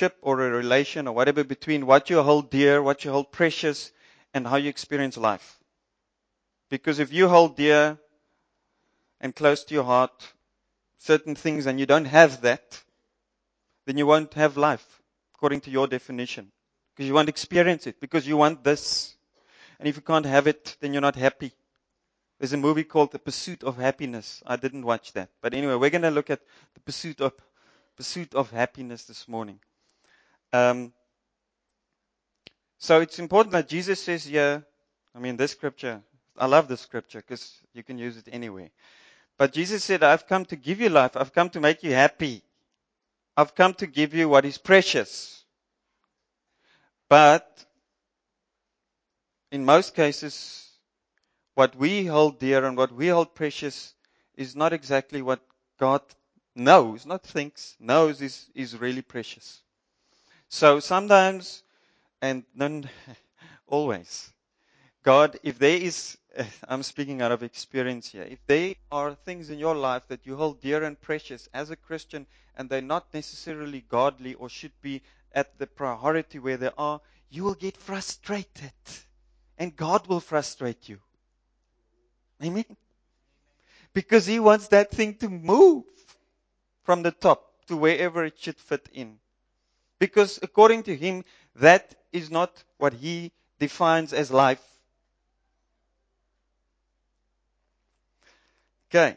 relationship or a relation or whatever between what you hold dear, what you hold precious, and how you experience life. Because if you hold dear and close to your heart certain things and you don't have that, then you won't have life according to your definition. Because you won't experience it, because you want this. And if you can't have it, then you're not happy. There's a movie called The Pursuit of Happiness. I didn't watch that. But anyway, we're going to look at the pursuit of happiness this morning. So it's important that Jesus says here, this scripture, I love this scripture because you can use it anywhere. But Jesus said, I've come to give you life. I've come to make you happy. I've come to give you what is precious. But in most cases, what we hold dear and what we hold precious is not exactly what God knows, not thinks, knows is really precious. So sometimes, and then always, God, if there is, I'm speaking out of experience here, if there are things in your life that you hold dear and precious as a Christian and they're not necessarily godly or should be at the priority where they are, you will get frustrated and God will frustrate you. Amen? Because He wants that thing to move from the top to wherever it should fit in. Because according to Him, that is not what He defines as life. Okay.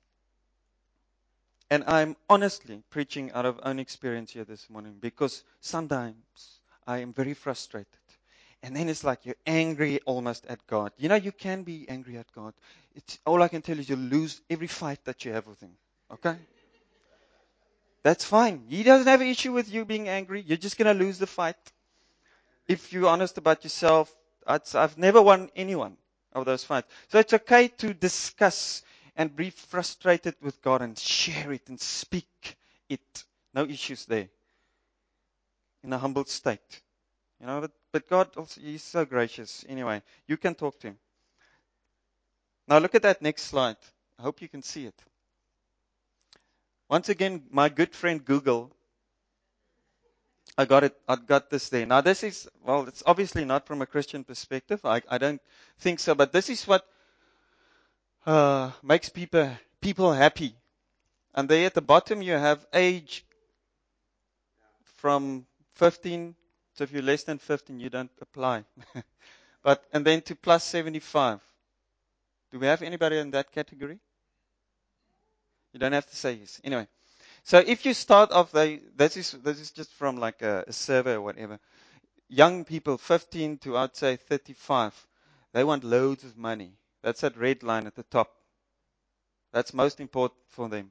And I'm honestly preaching out of own experience here this morning because sometimes I am very frustrated. And then it's like you're angry almost at God. You know, you can be angry at God. It's all I can tell you is you lose every fight that you have with Him. Okay? That's fine. He doesn't have an issue with you being angry. You're just going to lose the fight. If you're honest about yourself, I've never won anyone of those fights. So it's okay to discuss and be frustrated with God and share it and speak it. No issues there. In a humble state. You know, but God also, He's so gracious. Anyway, you can talk to Him. Now look at that next slide. I hope you can see it. Once again, my good friend Google, I got this there. Now this is, well, it's obviously not from a Christian perspective. I don't think so, but this is what makes people happy. And there at the bottom you have age from 15. So if you're less than 15, you don't apply. And then to plus 75. Do we have anybody in that category? You don't have to say yes. Anyway, so if you start off, this is just from like a survey or whatever. Young people, 15 to I'd say 35, they want loads of money. That's that red line at the top. That's most important for them.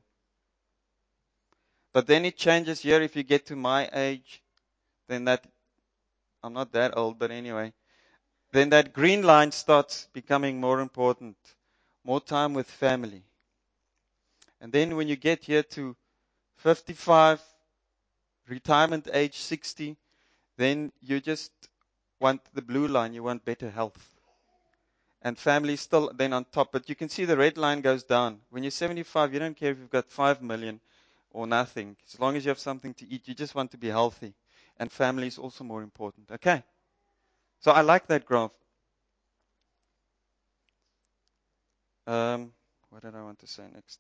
But then it changes here. If you get to my age, then I'm not that old, but anyway, then that green line starts becoming more important. More time with family. And then when you get here to 55, retirement age 60, then you just want the blue line. You want better health. And family still then on top. But you can see the red line goes down. When you're 75, you don't care if you've got 5 million or nothing. As long as you have something to eat, you just want to be healthy. And family is also more important. Okay? So I like that graph. What did I want to say next?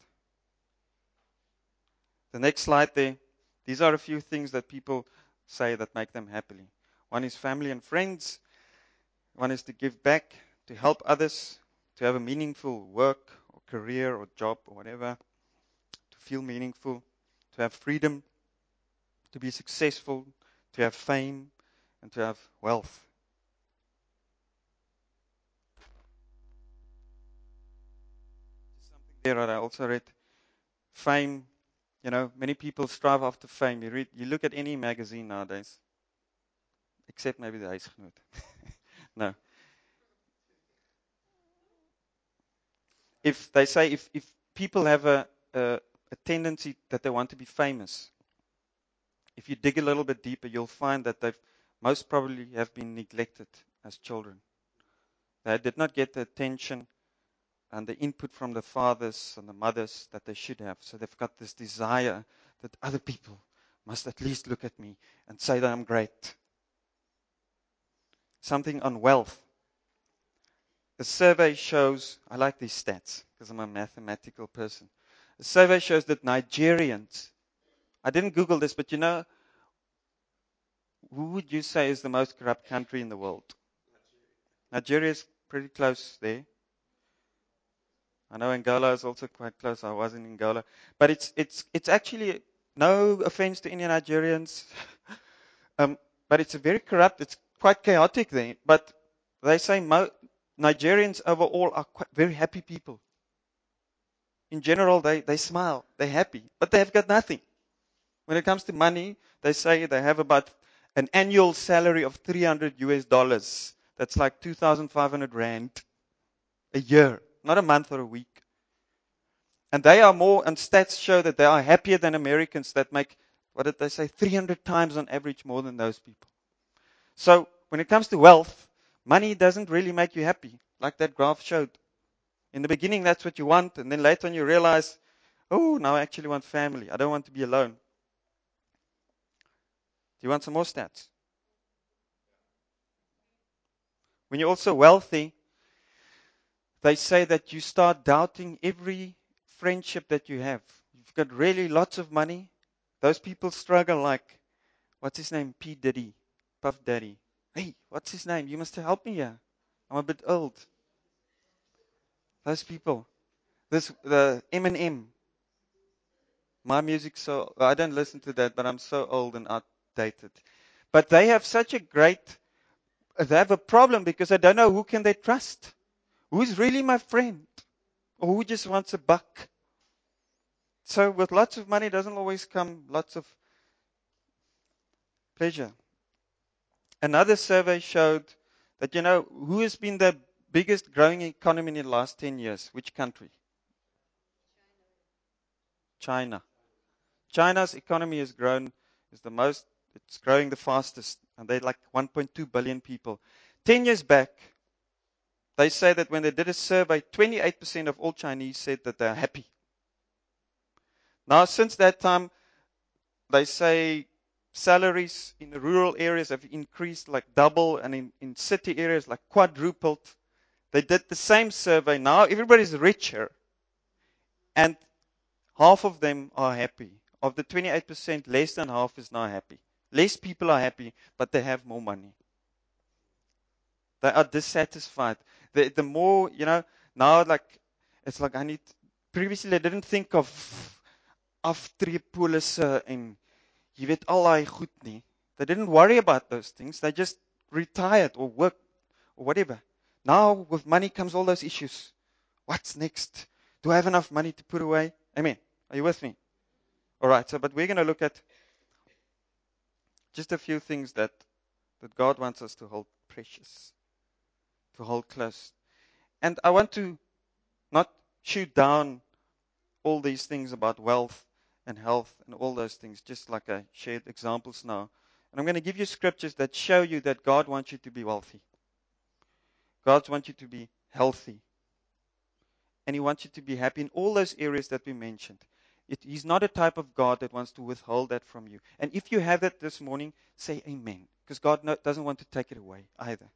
The next slide there. These are a few things that people say that make them happy. One is family and friends. One is to give back, to help others, to have a meaningful work or career or job or whatever, to feel meaningful, to have freedom, to be successful, to have fame, and to have wealth. Something there that I also read. Fame, many people strive after fame. You look at any magazine nowadays, except maybe the Huisgenoot. No. If they say if people have a tendency that they want to be famous, if you dig a little bit deeper, you'll find that they've most probably have been neglected as children. They did not get the attention and the input from the fathers and the mothers that they should have. So they've got this desire that other people must at least look at me and say that I'm great. Something on wealth. The survey shows, I like these stats because I'm a mathematical person. The survey shows that Nigerians, I didn't Google this, but who would you say is the most corrupt country in the world? Nigeria is pretty close there. I know Angola is also quite close. I was in Angola. But it's actually, no offense to any Nigerians, but it's a very corrupt, it's quite chaotic there. But they say Nigerians overall are quite very happy people. In general, they smile, they're happy, but they have got nothing. When it comes to money, they say they have about an annual salary of $300. That's like 2,500 rand a year, not a month or a week. And they are more, and stats show that they are happier than Americans that make, what did they say, 300 times on average more than those people. So when it comes to wealth, money doesn't really make you happy, like that graph showed. In the beginning, that's what you want, and then later on you realize, oh, now I actually want family. I don't want to be alone. Do you want some more stats? When you're also wealthy, they say that you start doubting every friendship that you have. You've got really lots of money. Those people struggle like, what's his name? P. Diddy, Puff Daddy. Hey, what's his name? You must help me here. I'm a bit old. Those people. The Eminem. My music, so I don't listen to that, but I'm so old and outdated. But they have such a great, they have a problem because I don't know who can they trust. Who's really my friend? Or who just wants a buck? So with lots of money doesn't always come lots of pleasure. Another survey showed that, who has been the biggest growing economy in the last 10 years? Which country? China. China's economy has grown, it's growing the fastest, and they're like 1.2 billion people. 10 years back, they say that when they did a survey, 28% of all Chinese said that they're happy. Now, since that time, they say salaries in the rural areas have increased like double, and in city areas like quadrupled. They did the same survey. Now everybody's richer, and half of them are happy. Of the 28%, less than half is now happy. Less people are happy, but they have more money. They are dissatisfied. The more, now it's like previously they didn't think of aftreepolisse en jy weet al daai goed nie. They didn't worry about those things. They just retired or worked or whatever. Now with money comes all those issues. What's next? Do I have enough money to put away? Amen. Are you with me? All right. But we're going to look at just a few things that God wants us to hold precious, to hold close. And I want to not shoot down all these things about wealth and health and all those things, just like I shared examples now. And I'm going to give you scriptures that show you that God wants you to be wealthy. God wants you to be healthy. And He wants you to be happy in all those areas that we mentioned. He's not a type of God that wants to withhold that from you. And if you have that this morning, say amen. Because God doesn't want to take it away either.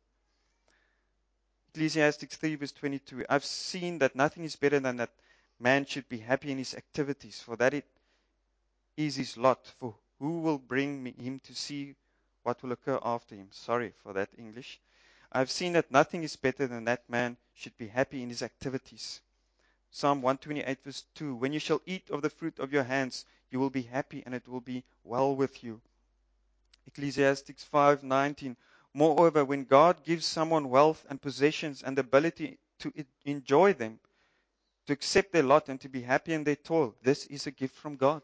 Ecclesiastes 3 verse 22. I've seen that nothing is better than that man should be happy in his activities, for that it is his lot. For who will bring him to see what will occur after him? Sorry for that English. I've seen that nothing is better than that man should be happy in his activities. Psalm 128 verse 2. When you shall eat of the fruit of your hands, you will be happy and it will be well with you. Ecclesiastes 5:19. Moreover, when God gives someone wealth and possessions and the ability to enjoy them, to accept their lot and to be happy in their toil, this is a gift from God.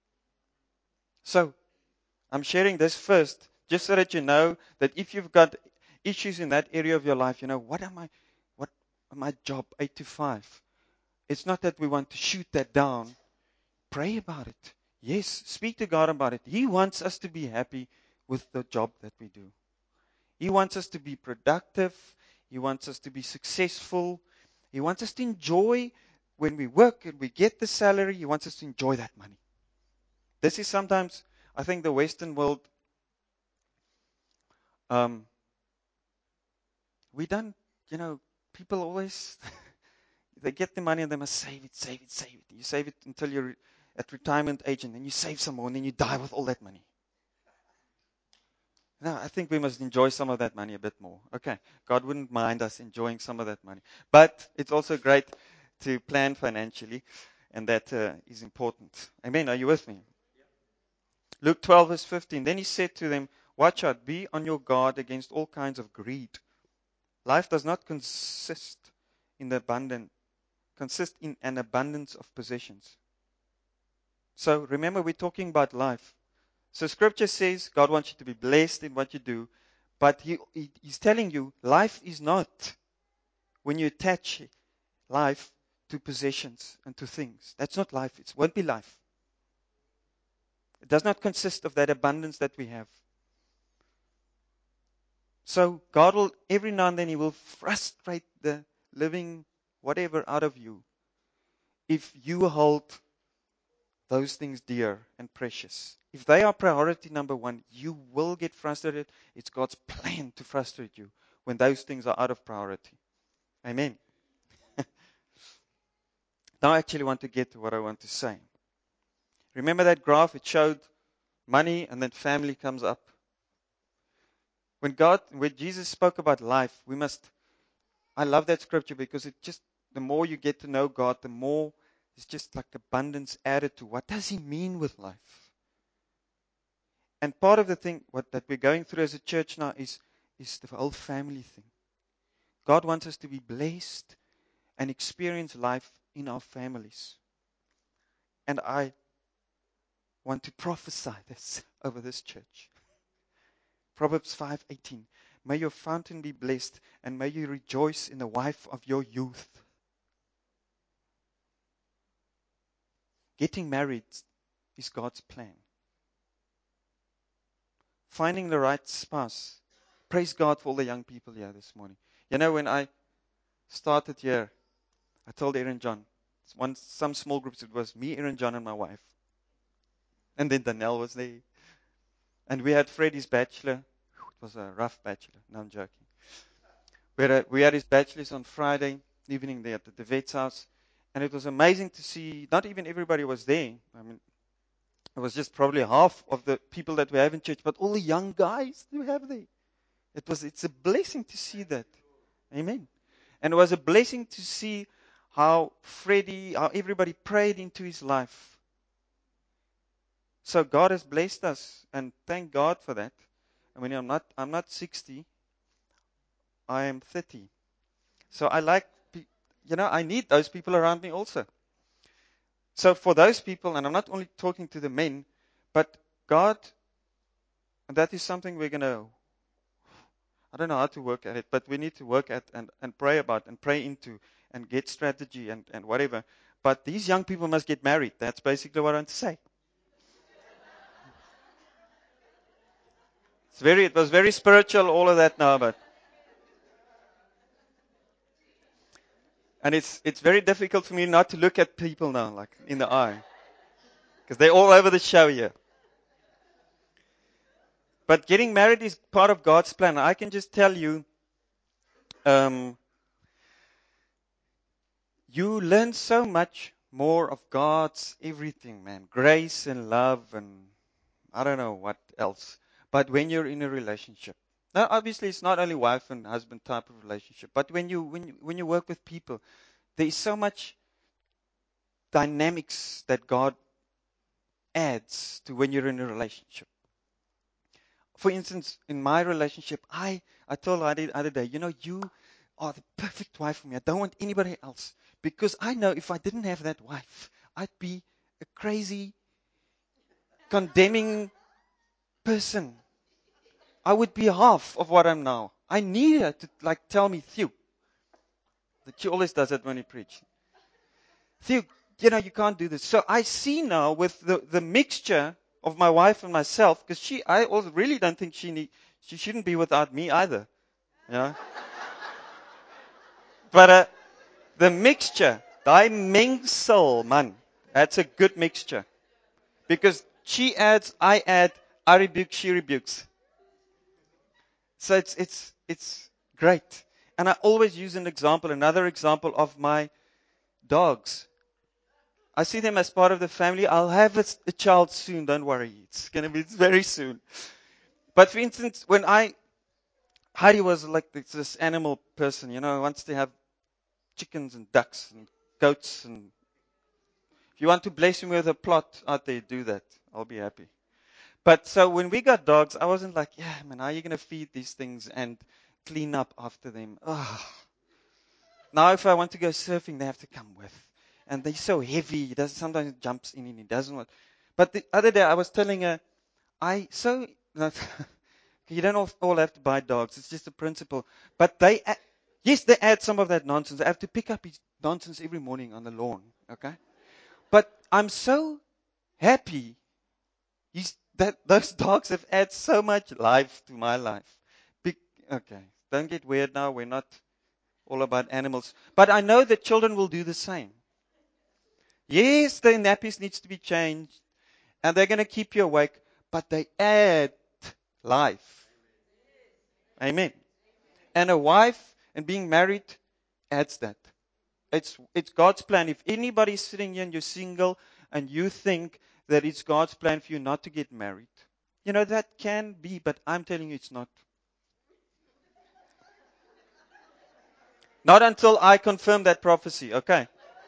So, I'm sharing this first, just so that you know that if you've got issues in that area of your life, what am my job, 8 to 5? It's not that we want to shoot that down. Pray about it. Yes, speak to God about it. He wants us to be happy with the job that we do. He wants us to be productive. He wants us to be successful. He wants us to enjoy when we work and we get the salary. He wants us to enjoy that money. This is sometimes I think the Western world, um, we don't, people always, they get the money and they must save it, save it, save it. You save it until you're at retirement age, and then you save some more, and then you die with all that money. No, I think we must enjoy some of that money a bit more. Okay, God wouldn't mind us enjoying some of that money. But it's also great to plan financially, and that is important. Amen. Are you with me? Luke 12, verse 15. Then he said to them, watch out, be on your guard against all kinds of greed. Life does not consist in an abundance of possessions. So remember, we're talking about life. So scripture says God wants you to be blessed in what you do, but he's telling you life is not when you attach life to possessions and to things. That's not life. It won't be life. It does not consist of that abundance that we have. So God will, every now and then, He will frustrate the living whatever out of you if you hold those things dear and precious. If they are priority number one, you will get frustrated. It's God's plan to frustrate you when those things are out of priority. Amen. Now I actually want to get to what I want to say. Remember that graph? It showed money and then family comes up. When Jesus spoke about life, I love that scripture because the more you get to know God, the more it's just like abundance added to what does He mean with life? And part of the thing that we're going through as a church now is the whole family thing. God wants us to be blessed and experience life in our families. And I want to prophesy this over this church. Proverbs 5:18. May your fountain be blessed, and may you rejoice in the wife of your youth. Getting married is God's plan. Finding the right spouse. Praise God for all the young people here this morning. When I started here, I told Aaron John, some small groups, it was me, Aaron John, and my wife. And then Danielle was there. And we had Freddie's bachelor. It was a rough bachelor. No, I'm joking. We had his bachelor's on Friday evening there at the vet's house. And it was amazing to see, not even everybody was there. I mean, it was just probably half of the people that we have in church, but all the young guys we have there. It's a blessing to see that. Amen. And it was a blessing to see how everybody prayed into his life. So God has blessed us, and thank God for that. I mean, I'm not 60. I am 30. So I need those people around me also. So for those people, and I'm not only talking to the men, but God, and that is something I don't know how to work at it, but we need to work at and pray about and pray into and get strategy and whatever. But these young people must get married. That's basically what I want to say. It was very spiritual, all of that now, and it's very difficult for me not to look at people now, like in the eye, because they're all over the show here. But getting married is part of God's plan. I can just tell you, you learn so much more of God's everything, man. Grace and love and I don't know what else. But when you're in a relationship, now obviously it's not only wife and husband type of relationship, but when you work with people, there is so much dynamics that God adds to when you're in a relationship. For instance, in my relationship, I told her the other day, you are the perfect wife for me. I don't want anybody else. Because I know if I didn't have that wife, I'd be a crazy, condemning person. I would be half of what I'm now. I need her to tell me, Theo. That she always does it when he preaches. Theo, you can't do this. So I see now with the mixture of my wife and myself, because I also really don't think she shouldn't be without me either. Yeah. But the mixture, die mengsel, man, that's a good mixture. Because She adds, I add, I rebuke, she rebukes. So it's great. And I always use another example of my dogs. I see them as part of the family. I'll have a child soon. Don't worry. It's going to be very soon. But for instance, Heidi was like this animal person, wants to have chickens and ducks and goats. And if you want to bless me with a plot out there, do that. I'll be happy. But so when we got dogs, I wasn't like, yeah, man, how are you going to feed these things and clean up after them? Ugh. Now, if I want to go surfing, they have to come with. And they're so heavy. He doesn't, sometimes it jumps in and he doesn't want. But the other day, I was telling her, you don't all have to buy dogs. It's just a principle. But yes, they add some of that nonsense. I have to pick up his nonsense every morning on the lawn. Okay? But I'm so happy that those dogs have added so much life to my life. Okay, don't get weird now. We're not all about animals. But I know that children will do the same. Yes, the nappies needs to be changed, and they're going to keep you awake, but they add life. Amen. And a wife and being married adds that. It's God's plan. If anybody's sitting here and you're single and you think that it's God's plan for you not to get married, that can be, but I'm telling you it's not. Not until I confirm that prophecy, okay?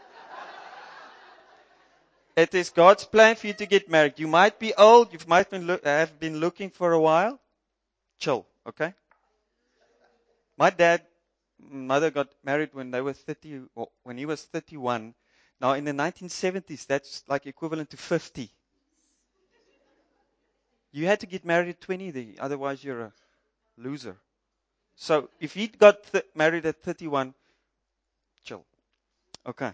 It is God's plan for you to get married. You might be old, you might have been looking for a while. Chill, okay? My mother got married when they were 30, or when he was 31. Now in the 1970s, that's like equivalent to 50. You had to get married at 20 there, otherwise you're a loser. So if he got married at 31, chill. Okay.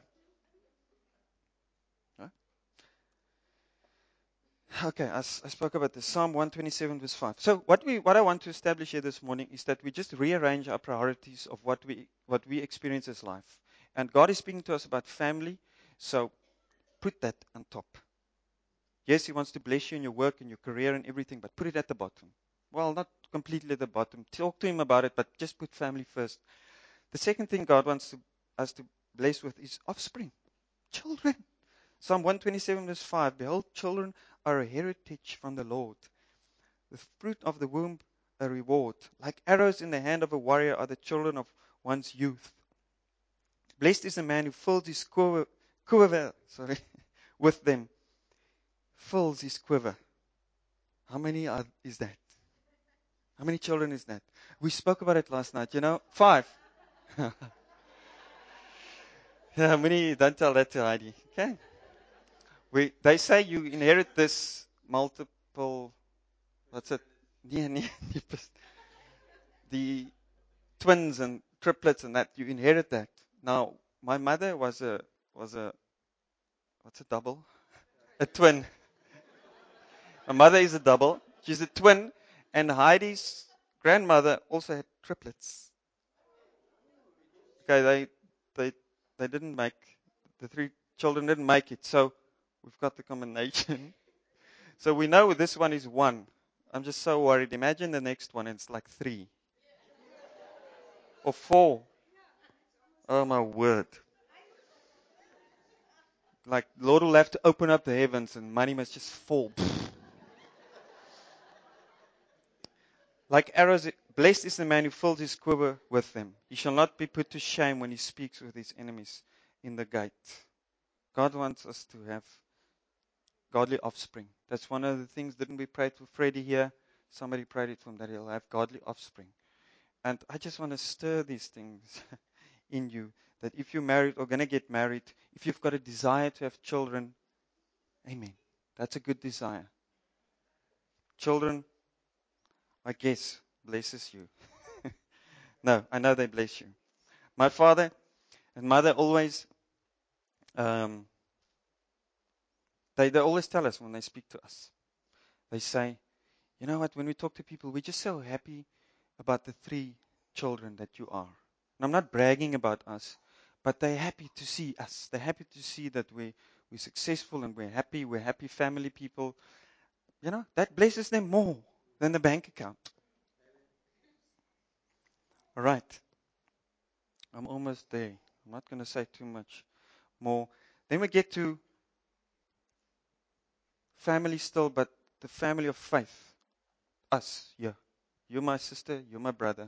Okay, I spoke about this. Psalm 127 verse 5. So what I want to establish here this morning is that we just rearrange our priorities of what we experience as life. And God is speaking to us about family, so put that on top. Yes, He wants to bless you in your work and your career and everything, but put it at the bottom. Well, not completely at the bottom. Talk to Him about it, but just put family first. The second thing God wants us to bless with is offspring, children. Psalm 127 verse 5, behold, children are a heritage from the Lord. The fruit of the womb a reward. Like arrows in the hand of a warrior are the children of one's youth. Blessed is the man who fills his quiver with them. Fills his quiver. How many is that? How many children is that? We spoke about it last night. 5. Yeah, many, don't tell that to Heidi. Okay. They say you inherit this multiple, what's it? The twins and triplets and that, you inherit that. Now, my mother was a, what's a double? A twin. My mother is a double. She's a twin. And Heidi's grandmother also had triplets. Okay, they, they didn't make, the 3 children didn't make it. So we've got the combination. So we know this one is 1. I'm just so worried. Imagine the next one, it's like 3 or 4. Oh my word. Like, Lord will have to open up the heavens and money must just fall. Like arrows, blessed is the man who fills his quiver with them. He shall not be put to shame when he speaks with his enemies in the gate. God wants us to have godly offspring. That's one of the things. Didn't we pray for Freddie here? Somebody prayed it for him, that he'll have godly offspring. And I just want to stir these things in you, that if you're married or going to get married, if you've got a desire to have children, amen. That's a good desire. Children, I guess, blesses you. No, I know they bless you. My father and mother always, they always tell us when they speak to us. They say, you know what, when we talk to people, we're just so happy about the 3 children that you are. And I'm not bragging about us, but they're happy to see us. They're happy to see that we're successful and we're happy family people. That blesses them more than the bank account. All right. I'm almost there. I'm not going to say too much more. Then we get to family still, but the family of faith. Us, yeah. You're my sister, you're my brother.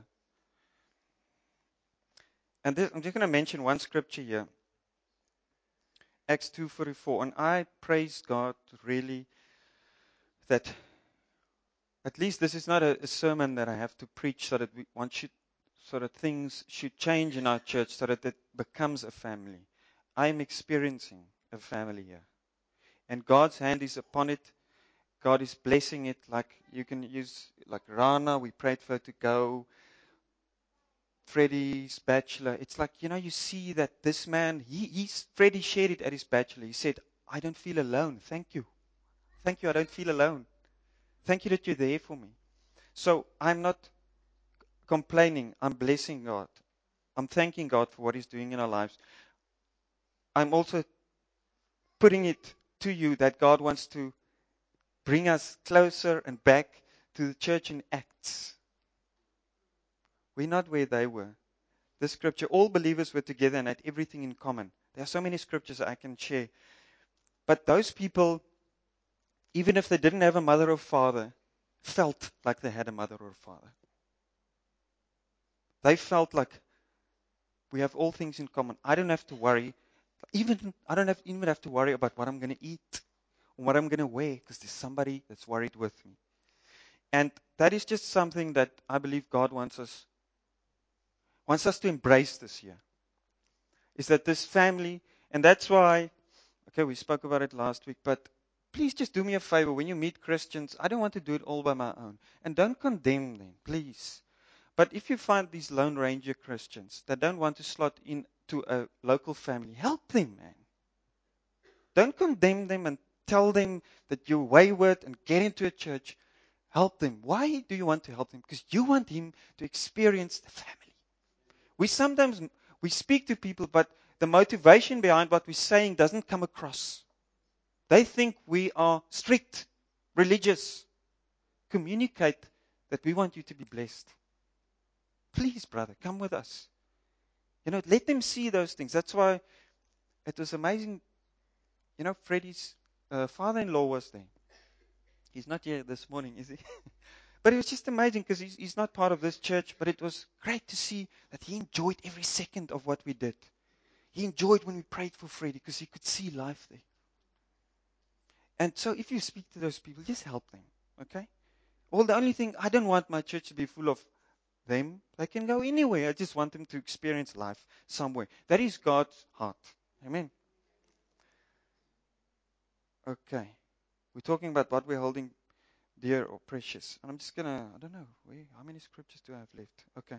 And I'm just going to mention one scripture here. Acts 2:44. And I praise God really that at least this is not a sermon that I have to preach so that so that things should change in our church so that it becomes a family. I'm experiencing a family here. And God's hand is upon it. God is blessing it. Like you can use, like Rana, we prayed for her to go. Freddie's bachelor. It's like, you see that this man, Freddie shared it at his bachelor. He said, I don't feel alone. Thank you. Thank you. I don't feel alone. Thank you that you're there for me. So I'm not complaining. I'm blessing God. I'm thanking God for what He's doing in our lives. I'm also putting it to you that God wants to bring us closer and back to the church in Acts. We're not where they were. The scripture, all believers were together and had everything in common. There are so many scriptures I can share. But those people, even if they didn't have a mother or father, felt like they had a mother or father. They felt like we have all things in common. I don't have to worry. I don't even have to worry about what I'm going to eat or what I'm going to wear because there's somebody that's worried with me. And that is just something that I believe God wants us to embrace this year. Is that this family, and that's why, okay, we spoke about it last week, but please just do me a favor. When you meet Christians, I don't want to do it all by my own. And don't condemn them, please. But if you find these Lone Ranger Christians that don't want to slot into a local family, help them, man. Don't condemn them and tell them that you're wayward and get into a church. Help them. Why do you want to help them? Because you want him to experience the family. We speak to people, but the motivation behind what we're saying doesn't come across. They think we are strict, religious. Communicate that we want you to be blessed. Please, brother, come with us. Let them see those things. That's why it was amazing. Freddie's father-in-law was there. He's not here this morning, is he? But it was just amazing because he's not part of this church, but it was great to see that he enjoyed every second of what we did. He enjoyed when we prayed for Freddie because he could see life there. And so if you speak to those people, just help them, okay? Well, the only thing, I don't want my church to be full of them. They can go anywhere. I just want them to experience life somewhere. That is God's heart. Amen. Okay. We're talking about what we're holding dear or precious. And I'm just going to, I don't know, how many scriptures do I have left? Okay.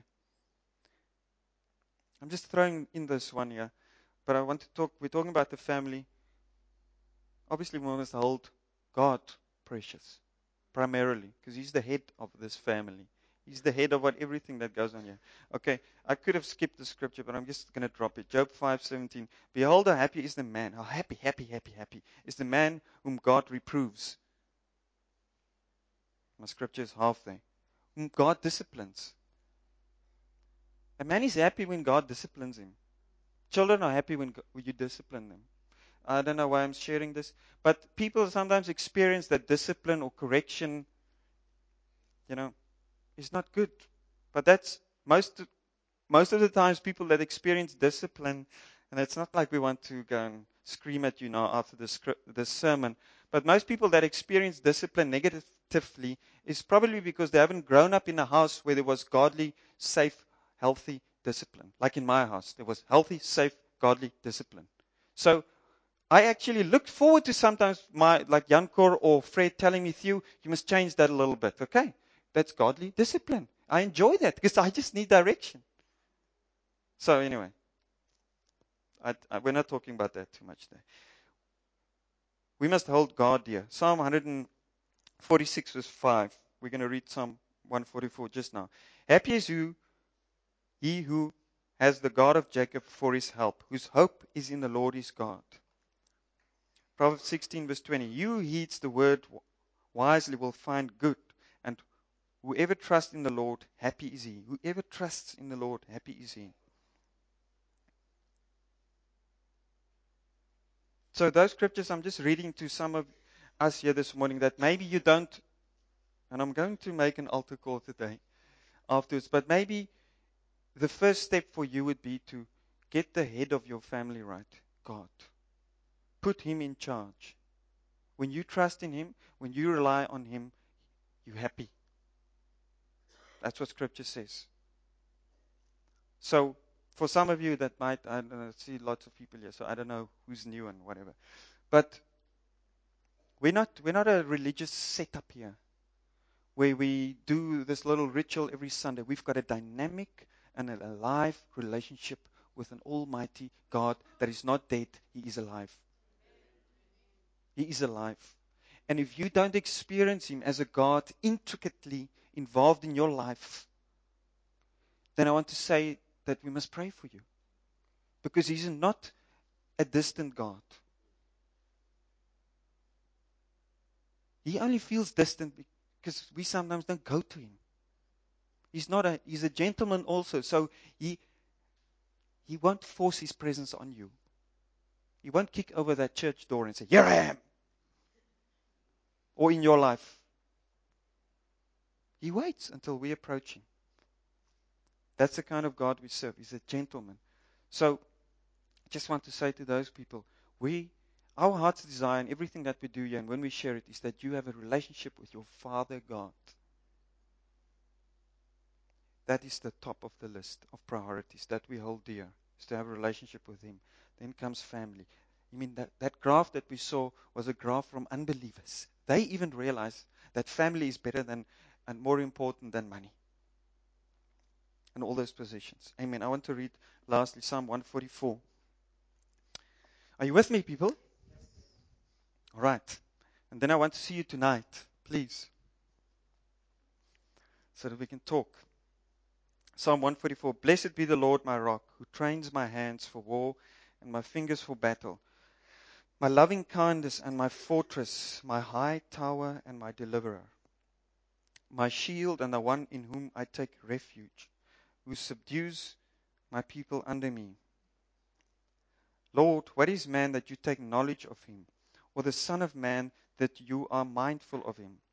I'm just throwing in this one here. But we're talking about the family. Obviously, we must hold God precious, primarily, because He's the head of this family. He's the head of everything that goes on here. Okay, I could have skipped the scripture, but I'm just going to drop it. Job 5:17. Behold, how happy is the man. How happy is the man whom God reproves. My scripture is half there. Whom God disciplines. A man is happy when God disciplines him. Children are happy when you discipline them. I don't know why I'm sharing this, but people sometimes experience that discipline or correction, is not good. But that's most of the times people that experience discipline, and it's not like we want to go and scream at you now after this sermon, but most people that experience discipline negatively is probably because they haven't grown up in a house where there was godly, safe, healthy discipline. Like in my house, there was healthy, safe, godly discipline. So I actually looked forward to sometimes like Jankor or Fred telling me, Theo, you must change that a little bit. Okay, that's godly discipline. I enjoy that because I just need direction. So anyway, we're not talking about that too much there. We must hold God dear. Psalm 146 verse 5. We're going to read Psalm 144 just now. Happy is he who has the God of Jacob for his help, whose hope is in the Lord his God. Proverbs 16 verse 20. He who heeds the word wisely will find good, and whoever trusts in the Lord, happy is he. Whoever trusts in the Lord, happy is he. So those scriptures I'm just reading to some of us here this morning that maybe you don't, and I'm going to make an altar call today afterwards, but maybe the first step for you would be to get the head of your family right, God. Put him in charge. When you trust in him, when you rely on him, you're happy. That's what scripture says. So for some of you that might, I don't know, see lots of people here, so I don't know who's new and whatever. But we're not a religious setup here where we do this little ritual every Sunday. We've got a dynamic and a alive relationship with an almighty God that is not dead. He is alive. He is alive. And if you don't experience him as a God intricately involved in your life, then I want to say that we must pray for you. Because he's not a distant God. He only feels distant because we sometimes don't go to him. He's a gentleman also, so he won't force his presence on you. He won't kick over that church door and say, "Here I am." Or in your life. He waits until we approach him. That's the kind of God we serve. He's a gentleman. So I just want to say to those people, our heart's desire and everything that we do here and when we share it is that you have a relationship with your Father God. That is the top of the list of priorities that we hold dear, is to have a relationship with him. Then comes family. I mean, that graph that we saw was a graph from unbelievers. They even realized that family is better than and more important than money. And all those positions. Amen. I want to read lastly Psalm 144. Are you with me, people? All right. And then I want to see you tonight, please, so that we can talk. Psalm 144. Blessed be the Lord my rock, who trains my hands for war and my fingers for battle. My loving kindness and my fortress, my high tower and my deliverer. My shield and the one in whom I take refuge, who subdues my people under me. Lord, what is man that you take knowledge of him, or the son of man that you are mindful of him?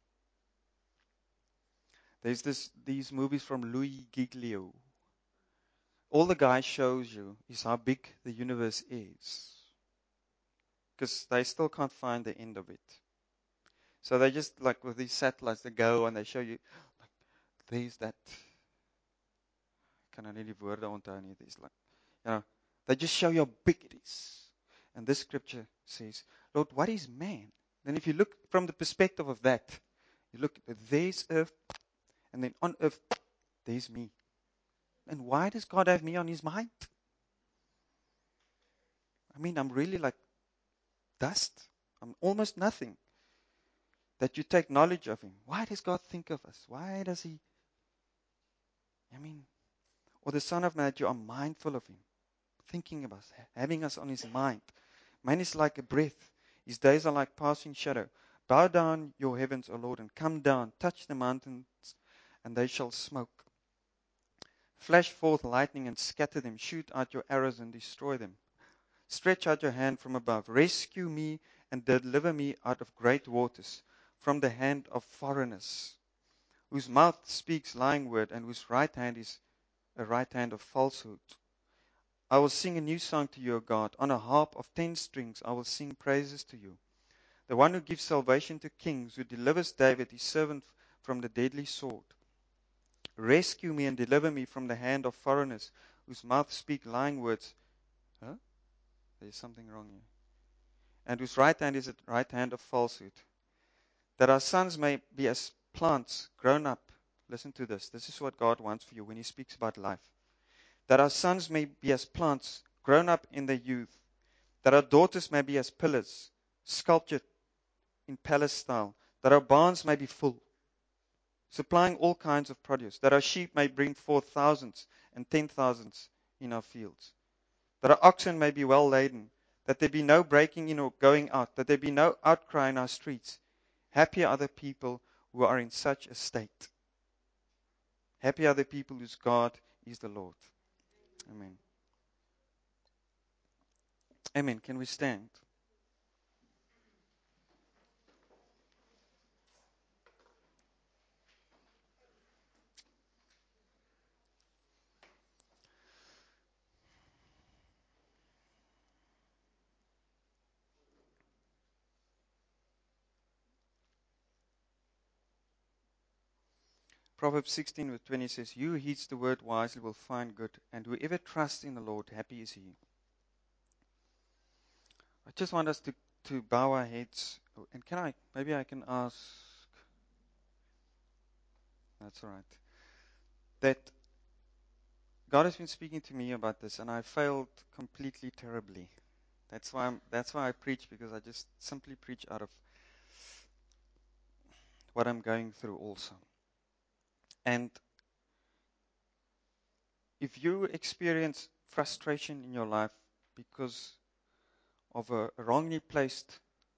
There's these movies from Louis Giglio. All the guy shows you is how big the universe is. Because they still can't find the end of it. So they just, like with these satellites, they go and they show you, like, there's that. Kan nou nie die woorde onthou nie. It's like, they just show you how big it is. And this scripture says, Lord, what is man? Then if you look from the perspective of that, you look at there's earth, and then on earth, there's me. And why does God have me on his mind? I mean, I'm really like dust. I'm almost nothing. That you take knowledge of him. Why does God think of us? Why does he? Or the Son of Man, that you are mindful of him. Thinking of us, having us on his mind. Man is like a breath. His days are like passing shadow. Bow down your heavens, O Lord, and come down. Touch the mountains, and they shall smoke. Flash forth lightning and scatter them. Shoot out your arrows and destroy them. Stretch out your hand from above. Rescue me and deliver me out of great waters, from the hand of foreigners, whose mouth speaks lying word, and whose right hand is a right hand of falsehood. I will sing a new song to you, O God. On a harp of 10 strings, I will sing praises to you. The one who gives salvation to kings, who delivers David, his servant, from the deadly sword. Rescue me and deliver me from the hand of foreigners, whose mouth speak lying words. Huh? There's something wrong here. And whose right hand is the right hand of falsehood. That our sons may be as plants grown up. Listen to this. This is what God wants for you when he speaks about life. That our sons may be as plants grown up in their youth. That our daughters may be as pillars, sculptured in palace style. That our barns may be full, supplying all kinds of produce. That our sheep may bring forth thousands and 10,000s in our fields. That our oxen may be well laden. That there be no breaking in or going out. That there be no outcry in our streets. Happy are the people who are in such a state. Happy are the people whose God is the Lord. Amen. Amen. Can we stand? Proverbs 16:20 says, "Who heeds the word wisely will find good, and whoever trusts in the Lord, happy is he." I just want us to bow our heads. And maybe I can ask, that's all right, that God has been speaking to me about this, and I failed completely terribly. That's why I preach, because I just simply preach out of what I'm going through also. And if you experience frustration in your life because of a wrongly placed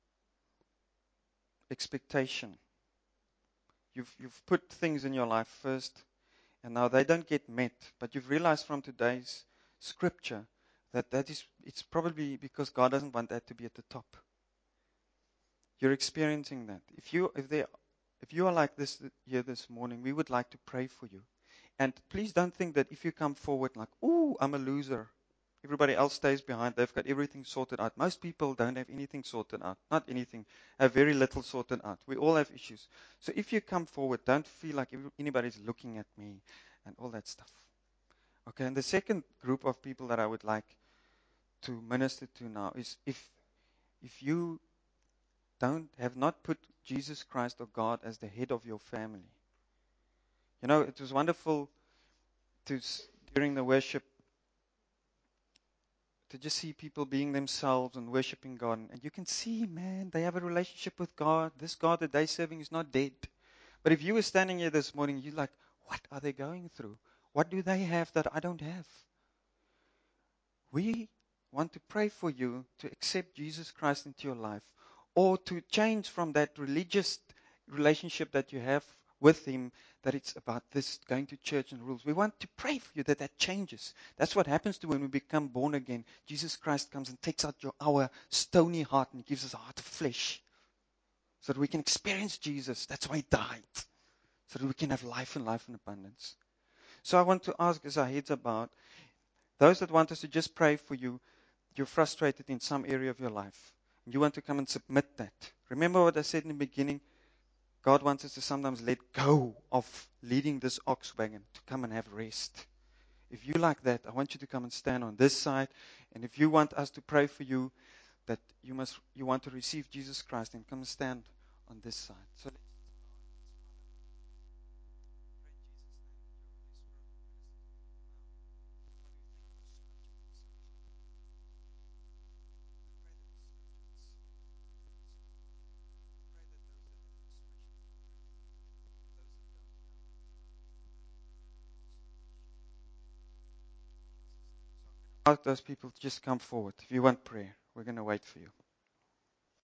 expectation, you've put things in your life first, and now they don't get met, but you've realized from today's scripture that it's probably because God doesn't want that to be at the top. You're experiencing that. If you are like this here this morning, we would like to pray for you. And please don't think that if you come forward like, "Ooh, I'm a loser. Everybody else stays behind. They've got everything sorted out." Most people don't have anything sorted out. Not anything. Have very little sorted out. We all have issues. So if you come forward, don't feel like anybody's looking at me and all that stuff. Okay, and the second group of people that I would like to minister to now is if you have not put Jesus Christ or God as the head of your family. You know, it was wonderful during the worship to just see people being themselves and worshiping God. And you can see, man, they have a relationship with God. This God that they're serving is not dead. But if you were standing here this morning, you're like, what are they going through? What do they have that I don't have? We want to pray for you to accept Jesus Christ into your life, or to change from that religious relationship that you have with Him, that it's about this going to church and rules. We want to pray for you that changes. That's what happens to when we become born again. Jesus Christ comes and takes out our stony heart and gives us a heart of flesh so that we can experience Jesus. That's why He died, so that we can have life and life in abundance. So I want to ask, as our heads are bowed, those that want us to just pray for you, you're frustrated in some area of your life. You want to come and submit that. Remember what I said in the beginning? God wants us to sometimes let go of leading this ox wagon to come and have rest. If you like that, I want you to come and stand on this side. And if you want us to pray for you, that you want to receive Jesus Christ, then come and stand on this side. So ask those people to just come forward. If you want prayer, we're going to wait for you.